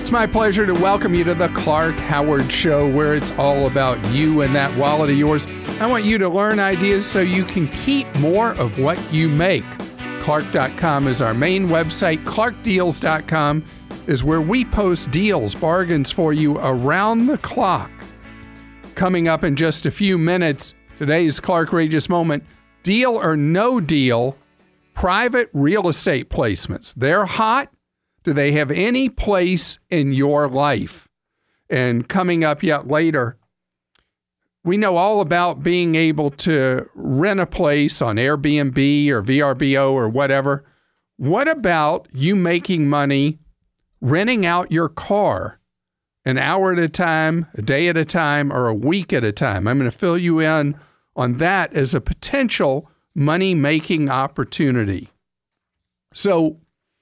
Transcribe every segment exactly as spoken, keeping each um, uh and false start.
It's my pleasure to welcome you to the Clark Howard Show, where it's all about you and that wallet of yours. I want you to learn ideas so you can keep more of what you make. Clark dot com is our main website. Clark Deals dot com is where we post deals, bargains for you around the clock. Coming up in just a few minutes, today's Clarkrageous Moment, deal or no deal, private real estate placements. They're hot. Do they have any place in your life? And coming up yet later, we know all about being able to rent a place on Airbnb or V R B O or whatever. What about you making money renting out your car an hour at a time, a day at a time, or a week at a time? I'm going to fill you in on that as a potential money-making opportunity. So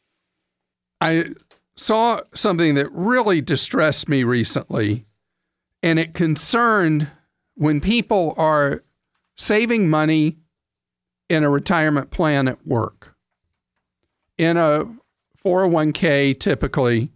I saw something that really distressed me recently, and it concerned when people are saving money in a retirement plan at work. In a four oh one k, typically,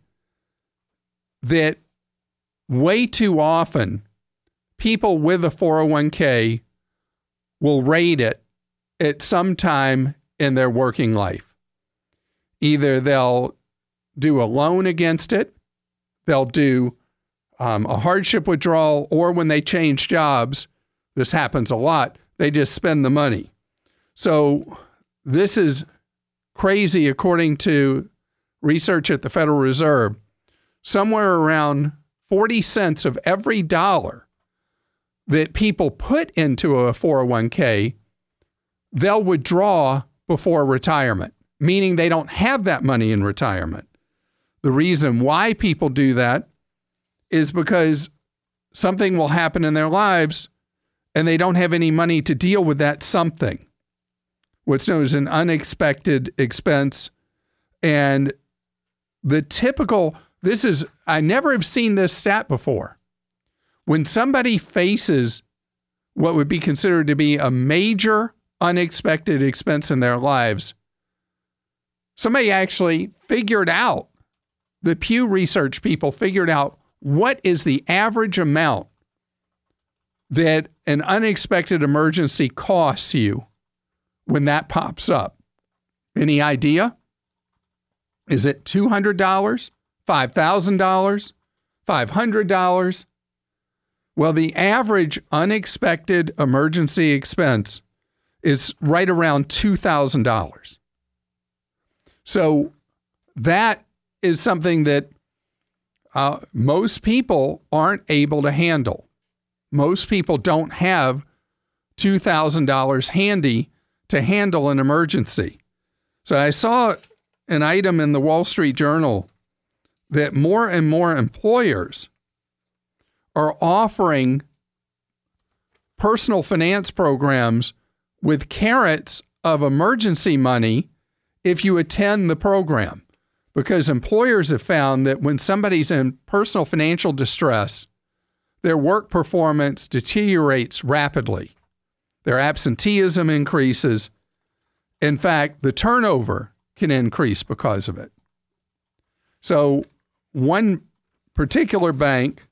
that way too often people with a four oh one k will rate it at some time in their working life. Either they'll do a loan against it, they'll do um, a hardship withdrawal, or when they change jobs, this happens a lot, they just spend the money. So this is crazy. According to research at the Federal Reserve, somewhere around forty cents of every dollar that people put into a four oh one k, they'll withdraw before retirement, meaning they don't have that money in retirement. The reason why people do that is because something will happen in their lives and they don't have any money to deal with that something, what's known as an unexpected expense. And the typical, this is, I never have seen this stat before. When somebody faces what would be considered to be a major unexpected expense in their lives, somebody actually figured out, the Pew Research people figured out what is the average amount that an unexpected emergency costs you when that pops up. Any idea? Is it two hundred dollars, five thousand dollars, five hundred dollars? Well, the average unexpected emergency expense is right around two thousand dollars. So that is something that uh, most people aren't able to handle. Most people don't have two thousand dollars handy to handle an emergency. So I saw an item in the Wall Street Journal that more and more employers are offering personal finance programs with carrots of emergency money if you attend the program. Because employers have found that when somebody's in personal financial distress, their work performance deteriorates rapidly. Their absenteeism increases. In fact, the turnover can increase because of it. So one particular bank,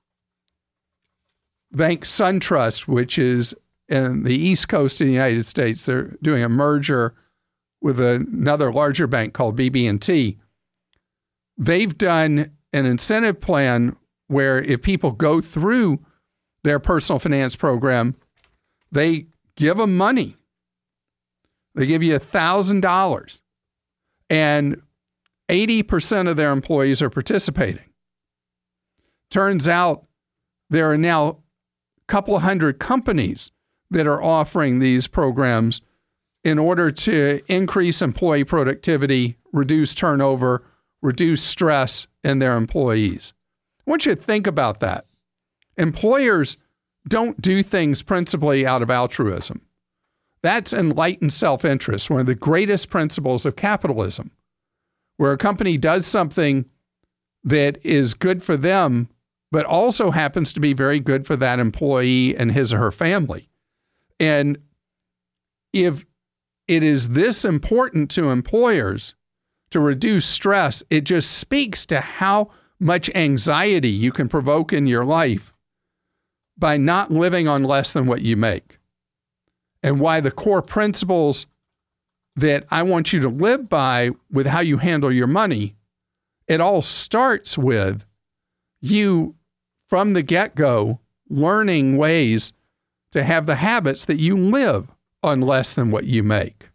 Bank SunTrust, which is in the East Coast of the United States, they're doing a merger with another larger bank called B B and T. They've done an incentive plan where if people go through their personal finance program, they give them money. They give you one thousand dollars. And eighty percent of their employees are participating. Turns out there are now a couple of hundred companies that are offering these programs in order to increase employee productivity, reduce turnover, reduce stress in their employees. I want you to think about that. Employers don't do things principally out of altruism. That's enlightened self-interest, one of the greatest principles of capitalism, where a company does something that is good for them, but also happens to be very good for that employee and his or her family. And if it is this important to employers to reduce stress, it just speaks to how much anxiety you can provoke in your life by not living on less than what you make. And why the core principles that I want you to live by with how you handle your money, it all starts with you from the get-go learning ways to have the habits that you live on less than what you make.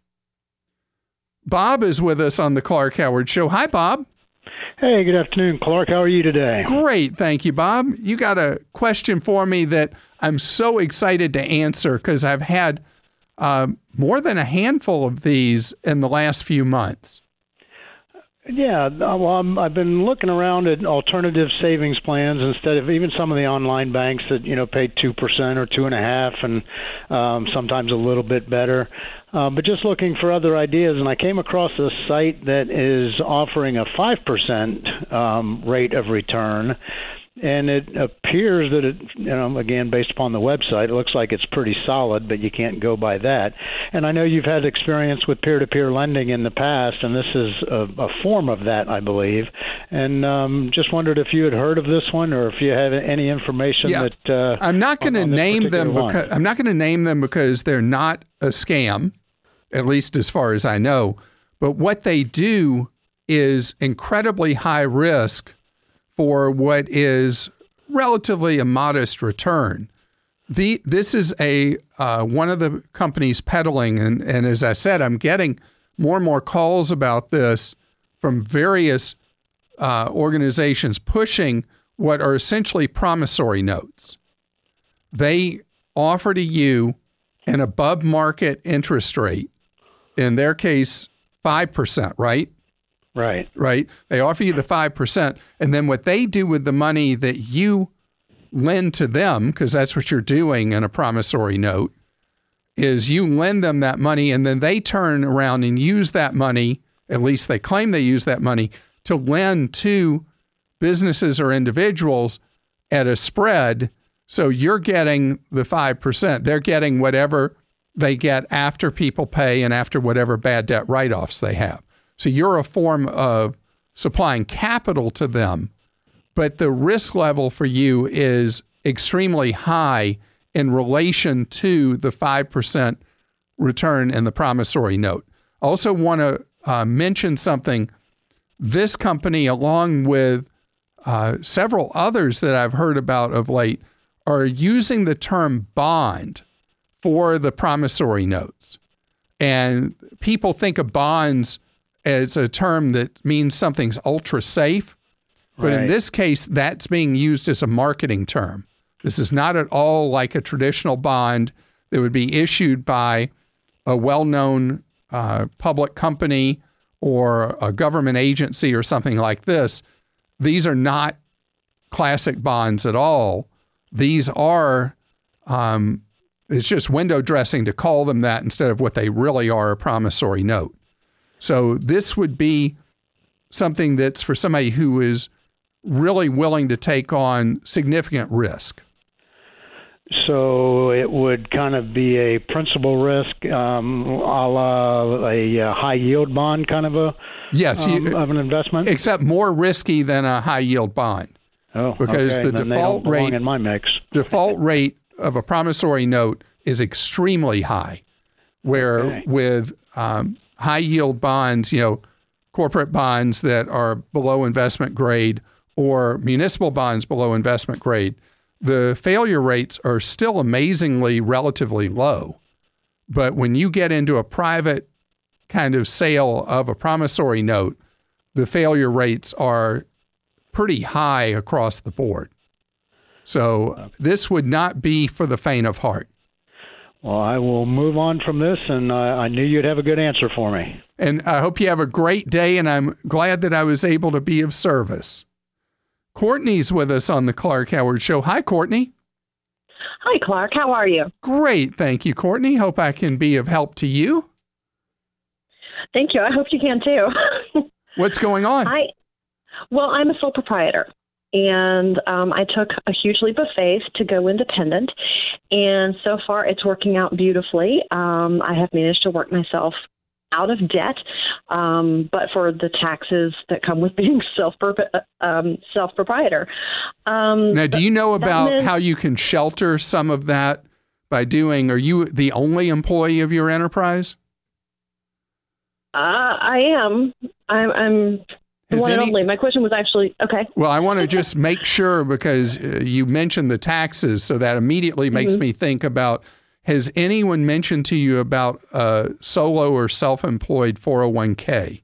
Bob is with us on the Clark Howard Show. Hi, Bob. Hey, good afternoon, Clark. How are you today? Great, thank you, Bob. You got a question for me that I'm so excited to answer because I've had uh, more than a handful of these in the last few months. Yeah, well, I'm, I've been looking around at alternative savings plans instead of even some of the online banks that, you know, pay two percent or two and a half and um, sometimes a little bit better. Uh, but just looking for other ideas, and I came across a site that is offering a five percent um, rate of return. And it appears that it, you know, again, based upon the website, it looks like it's pretty solid, but you can't go by that. And I know you've had experience with peer-to-peer lending in the past, and this is a, a form of that, I believe. And um, just wondered if you had heard of this one, or if you have any information yeah. that. Uh, I'm not going to name them because I'm not going to name them because they're not a scam, at least as far as I know. But what they do is incredibly high risk for what is relatively a modest return. The this is a uh, one of the companies peddling, and, and as I said, I'm getting more and more calls about this from various uh, organizations pushing what are essentially promissory notes. They offer to you an above market interest rate, in their case, five percent, right? Right. Right. They offer you the five percent. And then what they do with the money that you lend to them, because that's what you're doing in a promissory note, is you lend them that money and then they turn around and use that money, at least they claim they use that money, to lend to businesses or individuals at a spread. So you're getting the five percent. They're getting whatever they get after people pay and after whatever bad debt write-offs they have. So you're a form of supplying capital to them, but the risk level for you is extremely high in relation to the five percent return in the promissory note. I also want to uh, mention something. This company, along with uh, several others that I've heard about of late, are using the term bond for the promissory notes. And people think of bonds as a term that means something's ultra safe. But right. in this case, that's being used as a marketing term. This is not at all like a traditional bond that would be issued by a well-known uh, public company or a government agency or something like this. These are not classic bonds at all. These are, um, it's just window dressing to call them that instead of what they really are, a promissory note. So this would be something that's for somebody who is really willing to take on significant risk. So it would kind of be a principal risk, um, a la a, a high yield bond kind of a yes, um, you, of an investment? Except more risky than a high yield bond. Oh, because okay. the then default they don't belong rate in my mix. default rate of a promissory note is extremely high, where okay. with um, high yield bonds, you know, corporate bonds that are below investment grade or municipal bonds below investment grade, the failure rates are still amazingly relatively low. But when you get into a private kind of sale of a promissory note, the failure rates are pretty high across the board. So this would not be for the faint of heart. Well, I will move on from this, and uh, I knew you'd have a good answer for me. And I hope you have a great day, and I'm glad that I was able to be of service. Courtney's with us on the Clark Howard Show. Hi, Courtney. Hi, Clark. How are you? Great. Thank you, Courtney. Hope I can be of help to you. Thank you. I hope you can, too. What's going on? I, well, I'm a sole proprietor. And um, I took a huge leap of faith to go independent. And so far, it's working out beautifully. Um, I have managed to work myself out of debt, um, but for the taxes that come with being self um, self proprietor. Um, now, do you know about meant, how you can shelter some of that by doing? Are you the only employee of your enterprise? Uh, I am. I'm. I'm the one and only. My question was actually okay. Well, I want to just make sure because uh, you mentioned the taxes, so that immediately makes mm-hmm. me think about. Has anyone mentioned to you about uh, solo or self-employed four oh one k?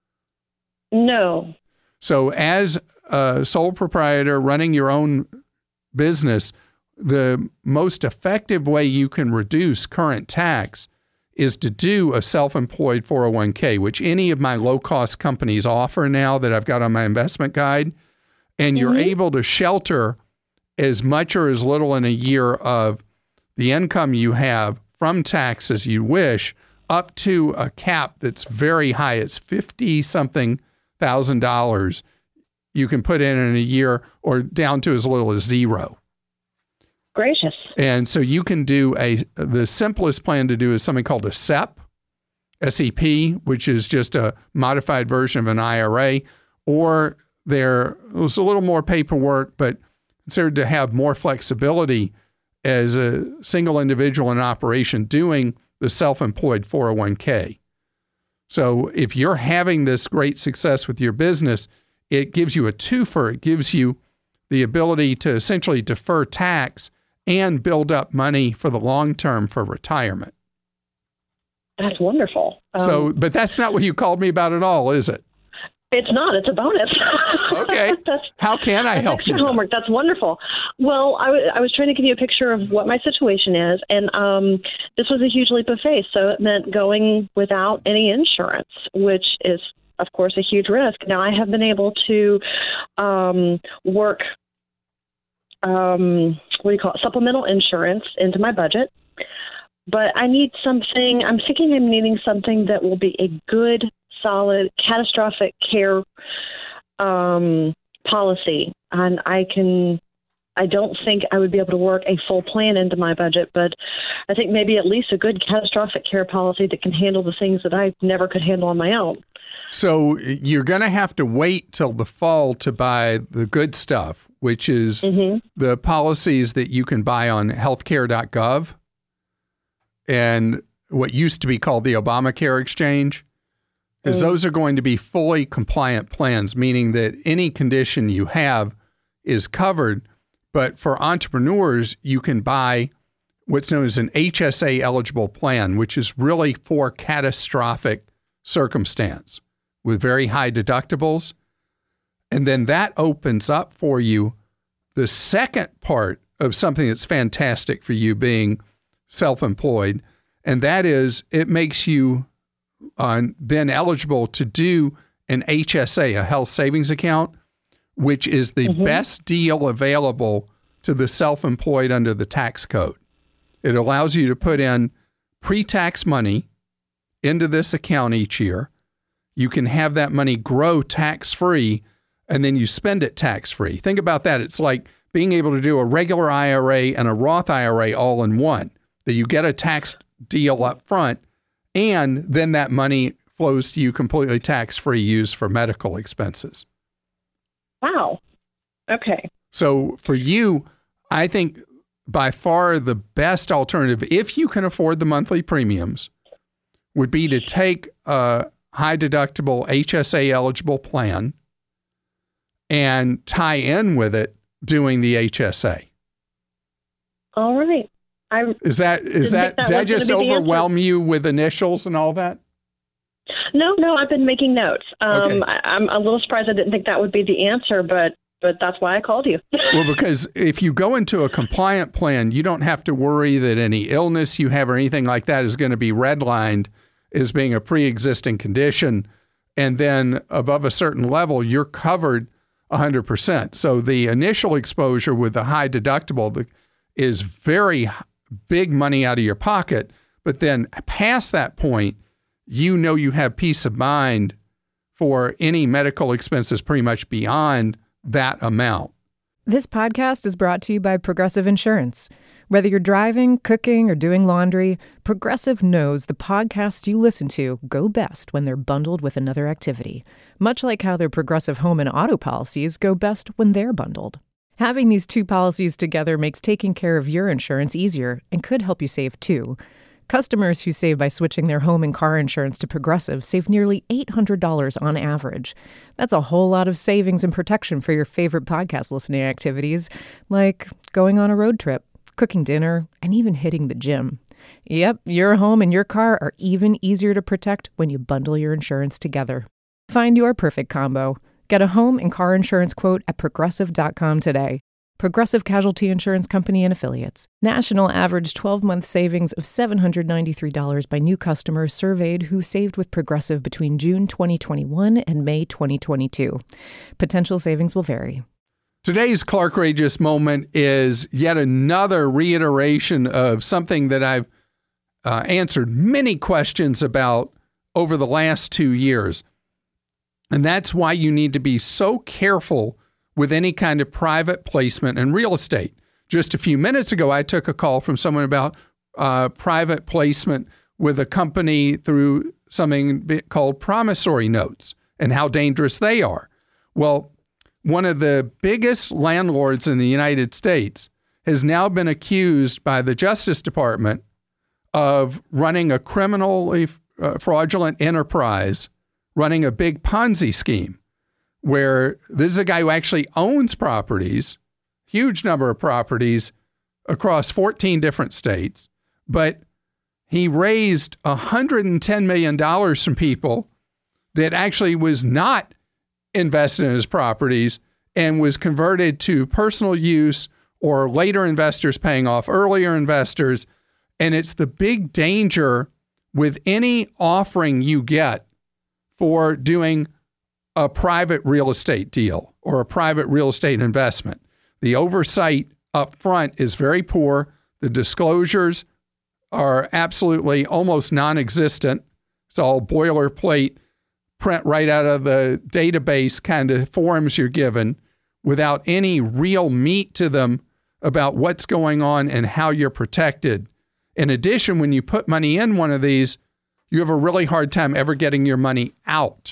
No. So as a sole proprietor running your own business, the most effective way you can reduce current tax is to do a self-employed four oh one k, which any of my low-cost companies offer now that I've got on my investment guide. And you're mm-hmm. able to shelter as much or as little in a year of the income you have from taxes you wish, up to a cap that's very high. It's fifty-something thousand dollars you can put in in a year, or down to as little as zero. Gracious. And so you can do a, the simplest plan to do is something called a S E P, S E P, which is just a modified version of an I R A, or there was a little more paperwork, but considered to have more flexibility as a single individual in operation doing the self-employed four oh one k. So if you're having this great success with your business, it gives you a twofer. It gives you the ability to essentially defer tax and build up money for the long term for retirement. That's wonderful. Um, so, but that's not what you called me about at all, is it? It's not. It's a bonus. Okay. How can I help extra you? Homework. That's wonderful. Well, I, w- I was trying to give you a picture of what my situation is, and um, this was a huge leap of faith. So it meant going without any insurance, which is, of course, a huge risk. Now, I have been able to um, work, um, what do you call it, supplemental insurance into my budget. But I need something, I'm thinking I'm needing something that will be a good, solid, catastrophic care um, policy. And I can, I don't think I would be able to work a full plan into my budget, but I think maybe at least a good catastrophic care policy that can handle the things that I never could handle on my own. So you're going to have to wait till the fall to buy the good stuff, which is mm-hmm. the policies that you can buy on healthcare dot gov and what used to be called the Obamacare exchange. Because mm. those are going to be fully compliant plans, meaning that any condition you have is covered. But for entrepreneurs, you can buy what's known as an H S A eligible plan, which is really for catastrophic circumstance with very high deductibles. And then that opens up for you the second part of something that's fantastic for you being self-employed. And that is it makes you Uh, then eligible to do an H S A, a health savings account, which is the mm-hmm. best deal available to the self-employed under the tax code. It allows you to put in pre-tax money into this account each year. You can have that money grow tax-free, and then you spend it tax-free. Think about that. It's like being able to do a regular I R A and a Roth I R A all in one, that you get a tax deal up front, and then that money flows to you completely tax-free, used for medical expenses. Wow. Okay. So for you, I think by far the best alternative, if you can afford the monthly premiums, would be to take a high-deductible H S A-eligible plan and tie in with it doing the H S A. All right. I is that is that, that did I just overwhelm you with initials and all that? No, no, I've been making notes. Um, okay. I, I'm a little surprised I didn't think that would be the answer, but but that's why I called you. Well, because if you go into a compliant plan, you don't have to worry that any illness you have or anything like that is going to be redlined as being a pre-existing condition. And then above a certain level, you're covered one hundred percent. So the initial exposure with the high deductible the, is very big money out of your pocket. But then past that point, you know you have peace of mind for any medical expenses pretty much beyond that amount. This podcast is brought to you by Progressive Insurance. Whether you're driving, cooking, or doing laundry, Progressive knows the podcasts you listen to go best when they're bundled with another activity, much like how their Progressive home and auto policies go best when they're bundled. Having these two policies together makes taking care of your insurance easier and could help you save too. Customers who save by switching their home and car insurance to Progressive save nearly eight hundred dollars on average. That's a whole lot of savings and protection for your favorite podcast listening activities, like going on a road trip, cooking dinner, and even hitting the gym. Yep, your home and your car are even easier to protect when you bundle your insurance together. Find your perfect combo. Get a home and car insurance quote at progressive dot com today. Progressive Casualty Insurance Company and Affiliates. National average twelve-month savings of seven hundred ninety-three dollars by new customers surveyed who saved with Progressive between June twenty twenty-one and May twenty twenty-two. Potential savings will vary. Today's Clarkrageous moment is yet another reiteration of something that I've uh, answered many questions about over the last two years. And that's why you need to be so careful with any kind of private placement in real estate. Just a few minutes ago, I took a call from someone about uh, private placement with a company through something called promissory notes and how dangerous they are. Well, one of the biggest landlords in the United States has now been accused by the Justice Department of running a criminally uh, fraudulent enterprise, running a big Ponzi scheme, where this is a guy who actually owns properties, huge number of properties across fourteen different states, but he raised one hundred ten million dollars from people that actually was not invested in his properties and was converted to personal use or later investors paying off earlier investors. And it's the big danger with any offering you get for doing a private real estate deal or a private real estate investment. The oversight up front is very poor. The disclosures are absolutely almost non-existent. It's all boilerplate, print right out of the database kind of forms you're given without any real meat to them about what's going on and how you're protected. In addition, when you put money in one of these, you have a really hard time ever getting your money out.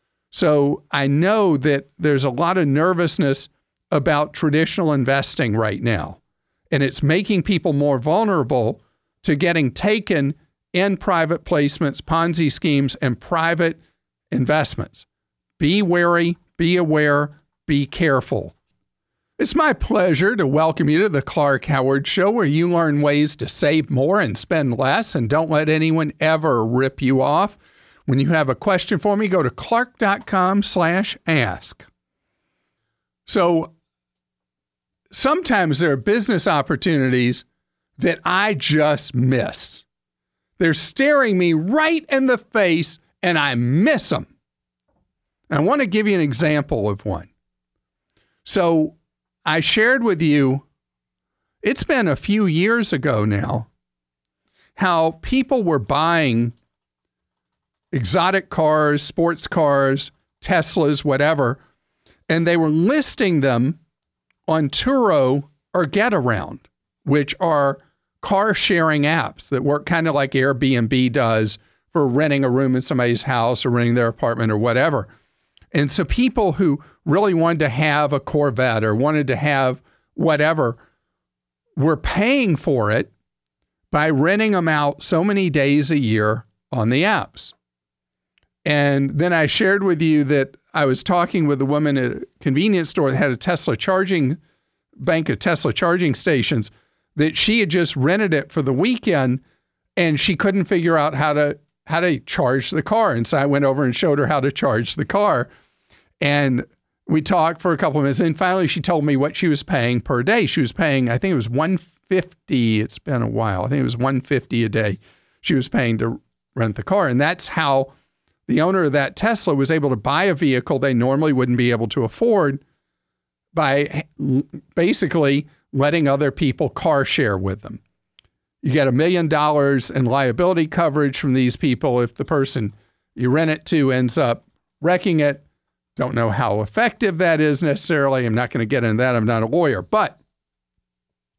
So I know that there's a lot of nervousness about traditional investing right now, and it's making people more vulnerable to getting taken in private placements, Ponzi schemes, and private investments. Be wary, be aware, be careful. It's my pleasure to welcome you to the Clark Howard Show, where you learn ways to save more and spend less, and don't let anyone ever rip you off. When you have a question for me, go to clark.com slash ask. So sometimes there are business opportunities that I just miss. They're staring me right in the face and I miss them. And I want to give you an example of one. So I shared with you, it's been a few years ago now, how people were buying exotic cars, sports cars, Teslas, whatever, and they were listing them on Turo or Getaround, which are car sharing apps that work kind of like Airbnb does for renting a room in somebody's house or renting their apartment or whatever. And so people who really wanted to have a Corvette or wanted to have whatever were paying for it by renting them out so many days a year on the apps. And then I shared with you that I was talking with a woman at a convenience store that had a Tesla charging, bank of Tesla charging stations, that she had just rented it for the weekend and she couldn't figure out how to how to charge the car. And so I went over and showed her how to charge the car. And we talked for a couple of minutes. And finally, she told me what she was paying per day. She was paying, I think it was one hundred fifty dollars. It's been a while. I think it was one hundred fifty dollars a day she was paying to rent the car. And that's how the owner of that Tesla was able to buy a vehicle they normally wouldn't be able to afford by basically letting other people car share with them. You get a million dollars in liability coverage from these people if the person you rent it to ends up wrecking it. Don't know how effective that is necessarily. I'm not going to get into that. I'm not a lawyer. But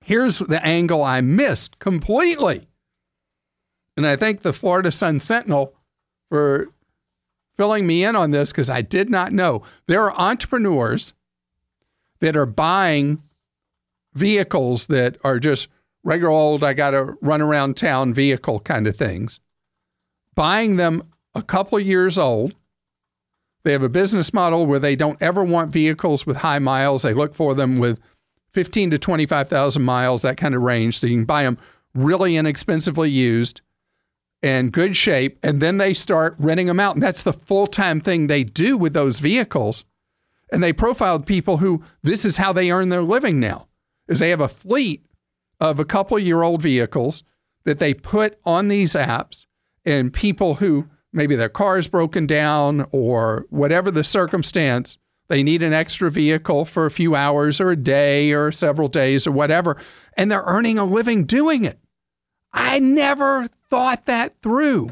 Here's the angle I missed completely. And I thank the Florida Sun-Sentinel for filling me in on this because I did not know. There are entrepreneurs that are buying vehicles that are just regular old, I got to run around town vehicle kind of things, buying them a couple of years old. They have a business model where they don't ever want vehicles with high miles. They look for them with fifteen to twenty-five thousand miles, that kind of range. So you can buy them really inexpensively used and good shape. And then they start renting them out. And that's the full-time thing they do with those vehicles. And they profiled people who this is how they earn their living now, is they have a fleet of a couple of year old vehicles that they put on these apps, and people who maybe their car is broken down or whatever the circumstance, they need an extra vehicle for a few hours or a day or several days or whatever, and they're earning a living doing it. I never thought that through.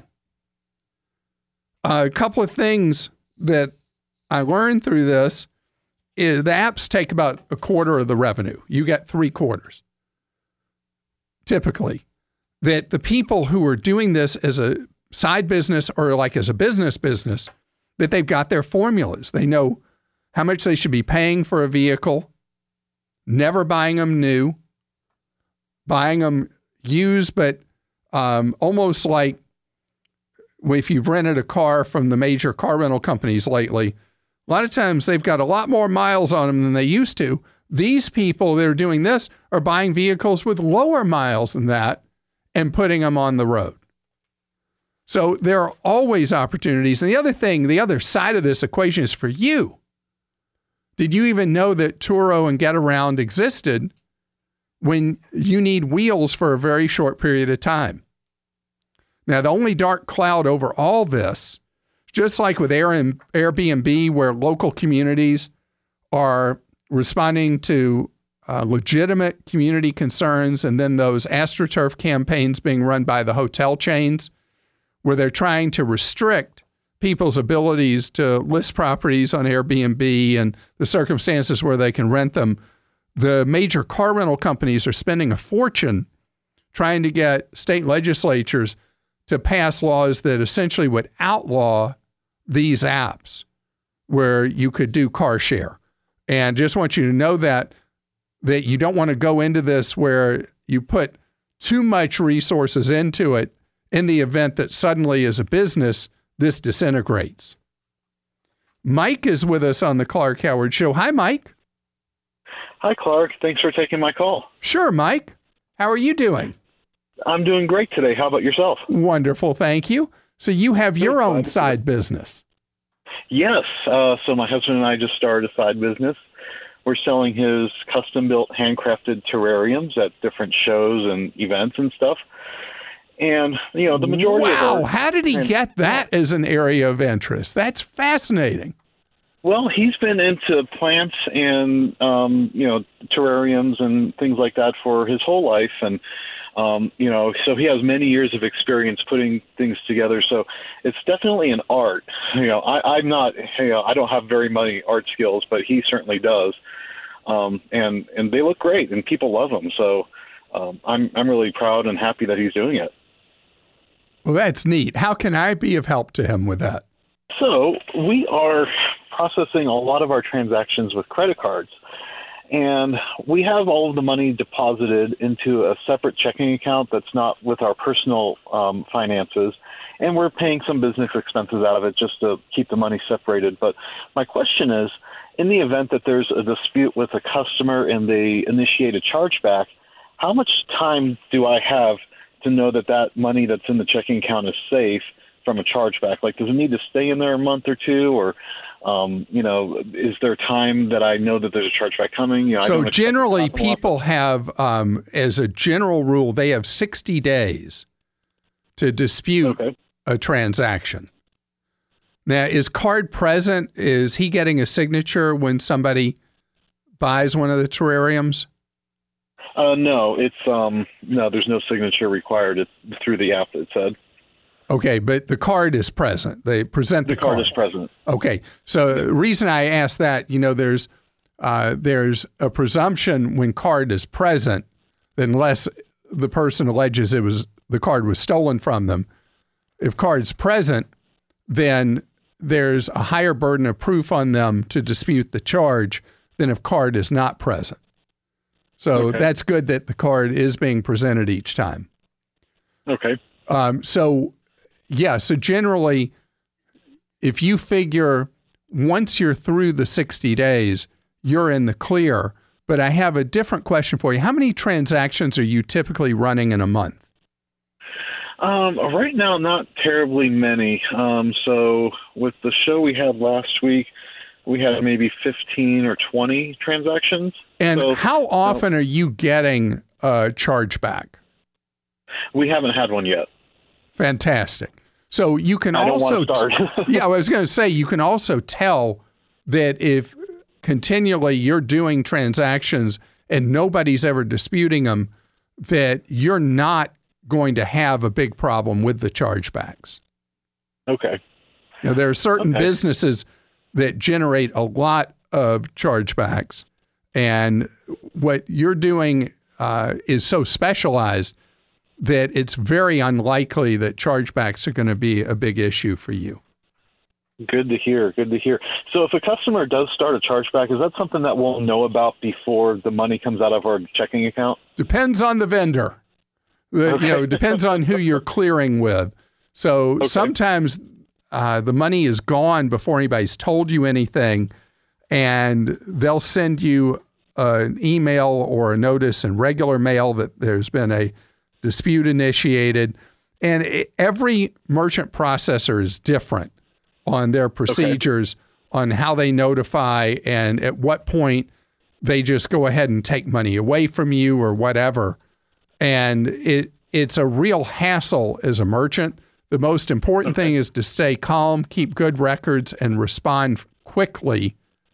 Uh, a couple of things that I learned through this is the apps take about a quarter of the revenue. You get three quarters, typically. That the people who are doing this as a side business or like as a business business, that they've got their formulas. They know how much they should be paying for a vehicle, never buying them new, buying them used, but um, almost like if you've rented a car from the major car rental companies lately, a lot of times they've got a lot more miles on them than they used to. These people that are doing this are buying vehicles with lower miles than that and putting them on the road. So there are always opportunities. And the other thing, the other side of this equation is for you. Did you even know that Turo and Getaround existed when you need wheels for a very short period of time? Now, the only dark cloud over all this, just like with Airbnb, where local communities are responding to uh, legitimate community concerns, and then those AstroTurf campaigns being run by the hotel chains, where they're trying to restrict people's abilities to list properties on Airbnb and the circumstances where they can rent them. The major car rental companies are spending a fortune trying to get state legislatures to pass laws that essentially would outlaw these apps where you could do car share. And just want you to know that, that you don't want to go into this where you put too much resources into it in the event that suddenly as a business, this disintegrates. Mike is with us on the Clark Howard Show. Hi, Mike. Hi, Clark. Thanks for taking my call. Sure, Mike. How are you doing? I'm doing great today. How about yourself? Wonderful. Thank you. So you have your Very own glad. side business. Yes. Uh, so my husband and I just started a side business. We're selling his custom-built, handcrafted terrariums at different shows and events and stuff. And, you know, the majority wow. of our... How did he and, get that as an area of interest? That's fascinating. Well, he's been into plants and, um, you know, terrariums and things like that for his whole life. And, um, you know, so he has many years of experience putting things together. So it's definitely an art. You know, I, I'm not, you know, I don't have very many art skills, but he certainly does. Um, and, and they look great and people love them. So um, I'm, I'm really proud and happy that he's doing it. Well, that's neat. How can I be of help to him with that? So we are processing a lot of our transactions with credit cards. And we have all of the money deposited into a separate checking account that's not with our personal um, finances. And we're paying some business expenses out of it just to keep the money separated. But my question is, in the event that there's a dispute with a customer and they initiate a chargeback, how much time do I have to know that that money that's in the checking account is safe from a chargeback? Like, does it need to stay in there a month or two, or, um, you know, is there time that I know that there's a chargeback coming? You know, so generally people have, um, as a general rule, they have sixty days to dispute okay. a transaction. Now, is card present? Is he getting a signature when somebody buys one of the terrariums? Uh, no, it's um, no. There's no signature required. It's through the app. It said. Okay, but the card is present. They present the, the card. card is present. Okay, so the reason I asked that, you know, there's uh, there's a presumption when card is present unless the person alleges it was the card was stolen from them. If card's present, then there's a higher burden of proof on them to dispute the charge than if card is not present. So okay. that's good that the card is being presented each time. Okay. Um, so, yeah, so generally, if you figure once you're through the sixty days, you're in the clear. But I have a different question for you. How many transactions are you typically running in a month? Um, right now, not terribly many. Um, so with the show we had last week, we had maybe fifteen or twenty transactions. And so, how often uh, are you getting a chargeback? We haven't had one yet. Fantastic. So you can I also, don't want to start. yeah, I was going to say, you can also tell that if continually you're doing transactions and nobody's ever disputing them, that you're not going to have a big problem with the chargebacks. Okay. You know, there are certain okay. businesses that generate a lot of chargebacks, and what you're doing uh, is so specialized that it's very unlikely that chargebacks are going to be a big issue for you. Good to hear. Good to hear. So if a customer does start a chargeback, is that something that we'll know about before the money comes out of our checking account? Depends on the vendor. Okay. You know, it depends on who you're clearing with. So okay. sometimes uh, the money is gone before anybody's told you anything, and they'll send you uh, an email or a notice in regular mail that there's been a dispute initiated. And it, every merchant processor is different on their procedures okay. on how they notify and at what point they just go ahead and take money away from you or whatever. And it it's a real hassle as a merchant. The most important okay. thing is to stay calm, keep good records, and respond quickly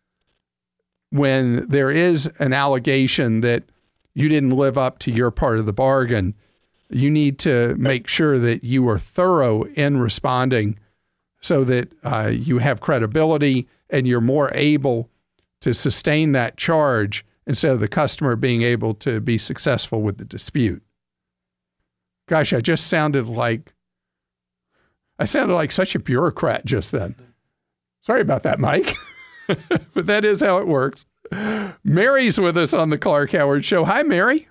when there is an allegation that you didn't live up to your part of the bargain. You need to make sure that you are thorough in responding so that uh, you have credibility and you're more able to sustain that charge instead of the customer being able to be successful with the dispute. Gosh, I just sounded like, I sounded like such a bureaucrat just then. Sorry about that, Mike. But that is how it works. Mary's with us on the Clark Howard Show. Hi, Mary.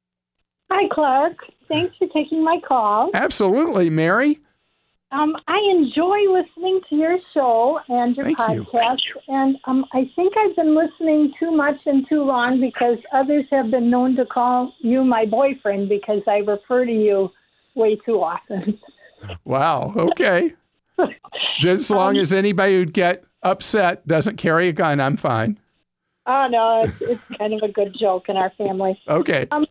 Hi, Clark. Thanks for taking my call. Absolutely, Mary. Um, I enjoy listening to your show and your Thank podcast, you. and um, I think I've been listening too much and too long because others have been known to call you my boyfriend because I refer to you way too often. Wow. Okay. Just as long um, as anybody who'd get upset doesn't carry a gun, I'm fine. Oh, no, it's, it's kind of a good joke in our family. Okay. Um,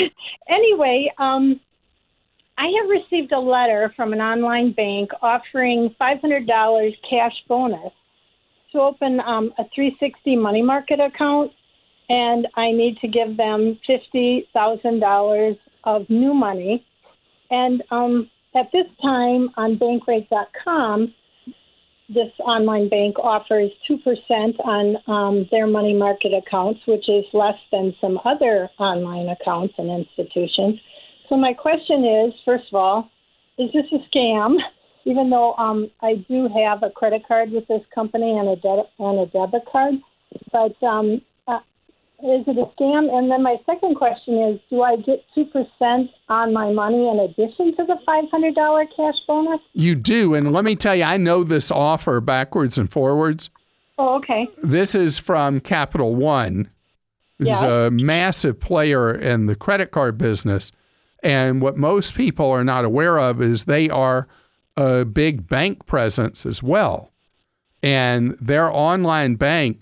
anyway, um, I have received a letter from an online bank offering five hundred dollars cash bonus to open um, a three sixty money market account, and I need to give them fifty thousand dollars of new money. And um, at this time on bankrate dot com, this online bank offers two percent on um, their money market accounts, which is less than some other online accounts and institutions. So my question is, first of all, is this a scam? Even though um, I do have a credit card with this company and a, de- and a debit card, but um, uh, is it a scam? And then my second question is, do I get two percent on my money in addition to the five hundred dollars cash bonus? You do, and let me tell you, I know this offer backwards and forwards. Oh, okay. This is from Capital One, who's yes. a massive player in the credit card business. And what most people are not aware of is they are a big bank presence as well. And their online bank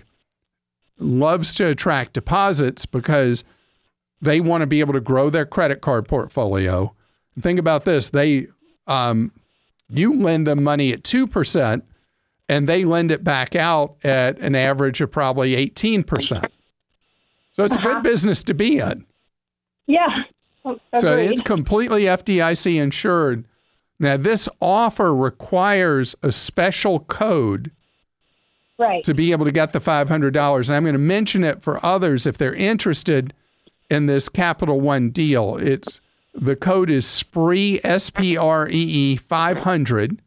loves to attract deposits because they want to be able to grow their credit card portfolio. And think about this. They, um, you lend them money at two percent and they lend it back out at an average of probably eighteen percent. So it's uh-huh. a good business to be in. Yeah. So Agreed. it's completely F D I C insured. Now, this offer requires a special code right. to be able to get the five hundred dollars. And I'm going to mention it for others if they're interested in this Capital One deal. It's the code is SPREE, S P R E E five hundred,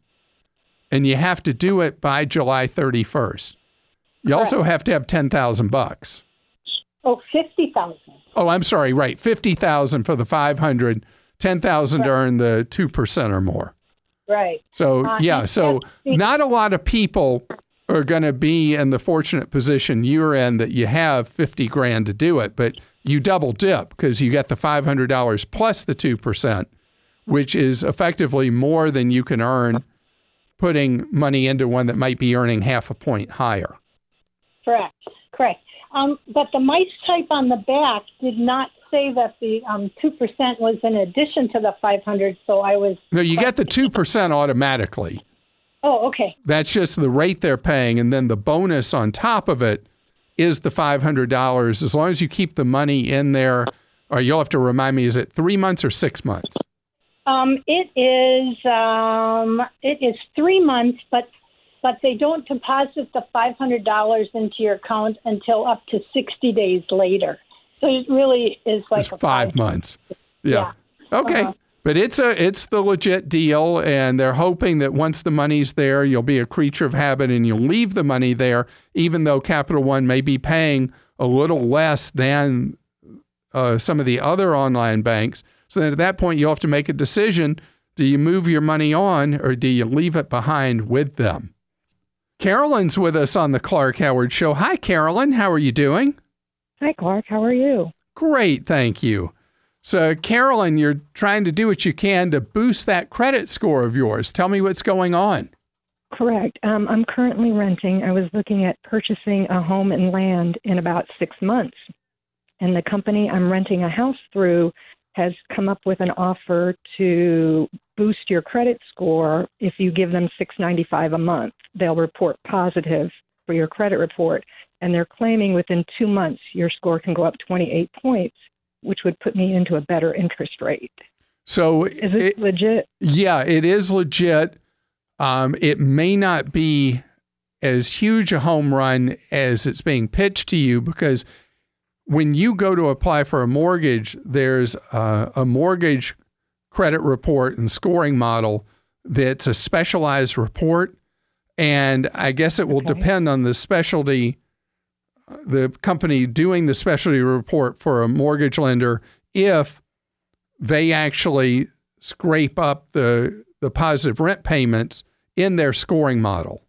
and you have to do it by July thirty-first. You Correct. also have to have ten thousand bucks. Oh, fifty thousand. Oh, I'm sorry, right. fifty thousand for the five hundred, ten thousand Right. to earn the two percent or more. Right. So, Uh, yeah, and so that's- not a lot of people are going to be in the fortunate position you're in that you have fifty grand to do it, but you double dip because you get the five hundred dollars plus the two percent, which is effectively more than you can earn putting money into one that might be earning half a point higher. Correct. Correct. Um, but the mice type on the back did not say that the um, two percent was in addition to the five hundred, so I was... No, you get the two percent automatically. Oh, okay. That's just the rate they're paying, and then the bonus on top of it is the five hundred dollars. As long as you keep the money in there, or you'll have to remind me, is it three months or six months? Um, it is um, it is three months, but but they don't deposit the five hundred dollars into your account until up to sixty days later. So it really is like It's a five months. Yeah. Okay. Uh-huh. But it's a it's the legit deal, and they're hoping that once the money's there, you'll be a creature of habit and you'll leave the money there, even though Capital One may be paying a little less than uh, some of the other online banks. So then at that point, you'll have to make a decision. Do you move your money on or do you leave it behind with them? Carolyn's with us on the Clark Howard Show. Hi, Carolyn. How are you doing? Hi, Clark. How are you? Great, thank you. So, Carolyn, you're trying to do what you can to boost that credit score of yours. Tell me what's going on. Correct. Um, I'm currently renting. I was looking at purchasing a home and land in about six months. And the company I'm renting a house through has come up with an offer to boost your credit score if you give them six dollars and ninety-five cents a month. They'll report positive for your credit report. And they're claiming within two months your score can go up twenty-eight points, which would put me into a better interest rate. So is it, it legit? Yeah, it is legit. Um, it may not be as huge a home run as it's being pitched to you, because when you go to apply for a mortgage, there's a, a mortgage credit report and scoring model that's a specialized report. And I guess it will okay. depend on the specialty, the company doing the specialty report for a mortgage lender, if they actually scrape up the the positive rent payments in their scoring model.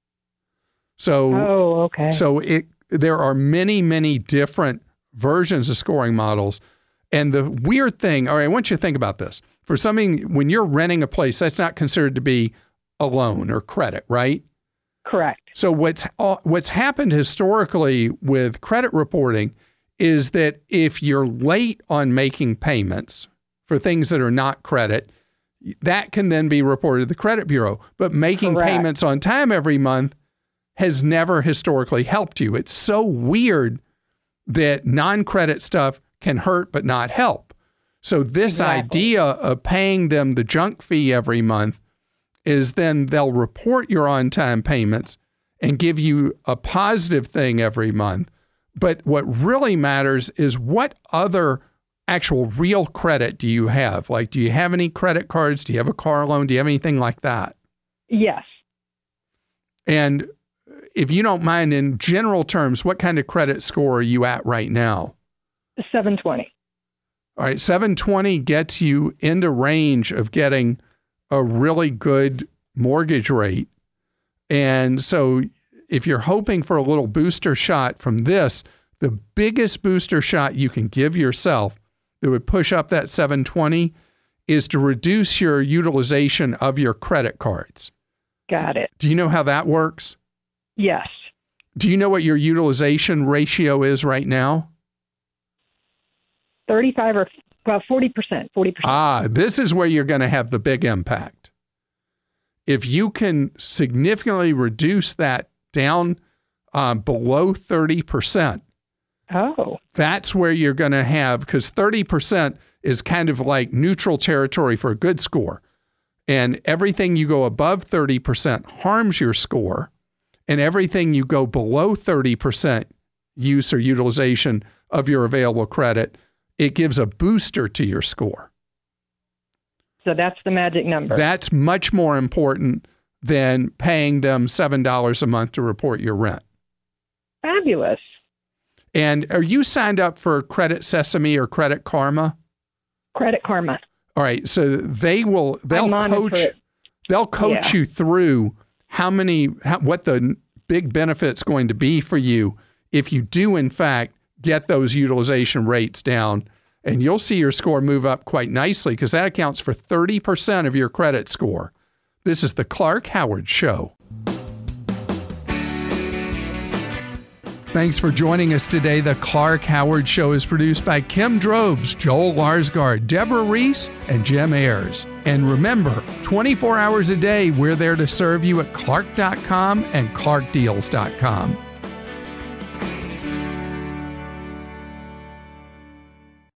So, oh, okay. So it there are many, many different versions of scoring models. And the weird thing, all right, I want you to think about this. For something, when you're renting a place, that's not considered to be a loan or credit, right? Correct. So what's what's happened historically with credit reporting is that if you're late on making payments for things that are not credit, that can then be reported to the credit bureau. But making Correct. payments on time every month has never historically helped you. It's so weird that non-credit stuff can hurt but not help. So this exactly. idea of paying them the junk fee every month is then they'll report your on-time payments and give you a positive thing every month. But what really matters is what other actual real credit do you have? Like, do you have any credit cards? Do you have a car loan? Do you have anything like that? Yes. And if you don't mind, in general terms, what kind of credit score are you at right now? seven twenty. All right, seven twenty gets you into range of getting a really good mortgage rate. And so if you're hoping for a little booster shot from this, the biggest booster shot you can give yourself that would push up that seven twenty is to reduce your utilization of your credit cards. Got it. Do you know how that works? Yes. Do you know what your utilization ratio is right now? thirty-five or well, forty percent, forty percent. Ah, this is where you're going to have the big impact. If you can significantly reduce that down um, below thirty percent, oh, that's where you're going to have, because thirty percent is kind of like neutral territory for a good score. And everything you go above thirty percent harms your score. And everything you go below thirty percent use or utilization of your available credit it gives a booster to your score. So that's the magic number. That's much more important than paying them seven dollars a month to report your rent. Fabulous. And are you signed up for Credit Sesame or Credit Karma? Credit Karma. All right. So they will, they'll coach, it. they'll coach Yeah. you through how many, how, what the big benefit's going to be for you if you do, in fact, get those utilization rates down. And you'll see your score move up quite nicely because that accounts for thirty percent of your credit score. This is the Clark Howard Show. Thanks for joining us today. The Clark Howard Show is produced by Kim Drobes, Joel Larsgaard, Deborah Reese, and Jim Ayers. And remember, twenty-four hours a day, we're there to serve you at clark dot com and clark deals dot com.